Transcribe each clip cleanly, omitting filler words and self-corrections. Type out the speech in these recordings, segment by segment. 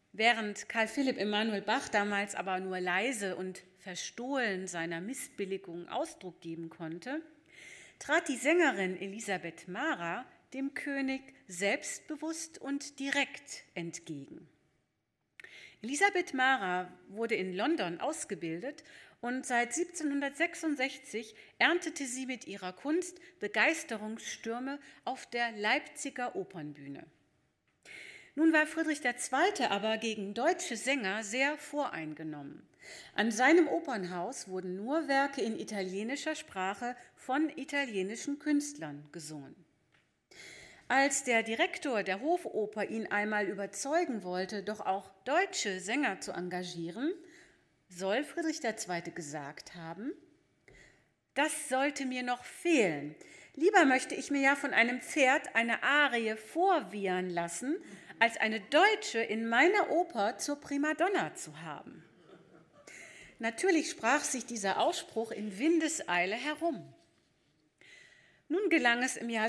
Während Karl Philipp Emanuel Bach damals aber nur leise und verstohlen seiner Missbilligung Ausdruck geben konnte, trat die Sängerin Elisabeth Mara dem König selbstbewusst und direkt entgegen. Elisabeth Mara wurde in London ausgebildet und seit 1766 erntete sie mit ihrer Kunst Begeisterungsstürme auf der Leipziger Opernbühne. Nun war Friedrich II. Aber gegen deutsche Sänger sehr voreingenommen. An seinem Opernhaus wurden nur Werke in italienischer Sprache von italienischen Künstlern gesungen. Als der Direktor der Hofoper ihn einmal überzeugen wollte, doch auch deutsche Sänger zu engagieren, soll Friedrich II. Gesagt haben: Das sollte mir noch fehlen. Lieber möchte ich mir ja von einem Pferd eine Arie vorwiehern lassen, als eine Deutsche in meiner Oper zur Primadonna zu haben. Natürlich sprach sich dieser Ausspruch in Windeseile herum. Nun gelang es im Jahr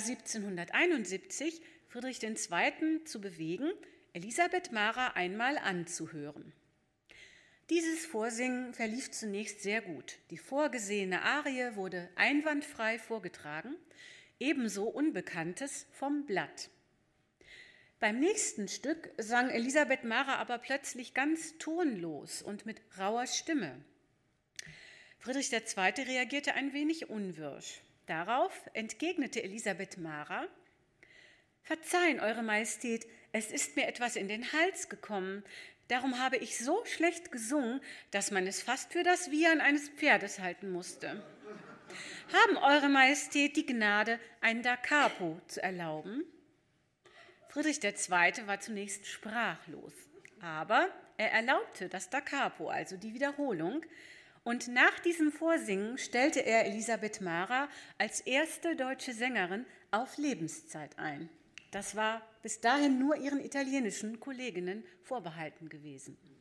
1771, Friedrich II. Zu bewegen, Elisabeth Mara einmal anzuhören. Dieses Vorsingen verlief zunächst sehr gut. Die vorgesehene Arie wurde einwandfrei vorgetragen, ebenso Unbekanntes vom Blatt. Beim nächsten Stück sang Elisabeth Mara aber plötzlich ganz tonlos und mit rauer Stimme. Friedrich II. Reagierte ein wenig unwirsch. Darauf entgegnete Elisabeth Mara: Verzeihen, Eure Majestät, es ist mir etwas in den Hals gekommen. Darum habe ich so schlecht gesungen, dass man es fast für das Wiehern eines Pferdes halten musste. Haben Eure Majestät die Gnade, ein Da Capo zu erlauben? Friedrich II. War zunächst sprachlos, aber er erlaubte das Da Capo, also die Wiederholung, und nach diesem Vorsingen stellte er Elisabeth Mara als erste deutsche Sängerin auf Lebenszeit ein. Das war bis dahin nur ihren italienischen Kolleginnen vorbehalten gewesen.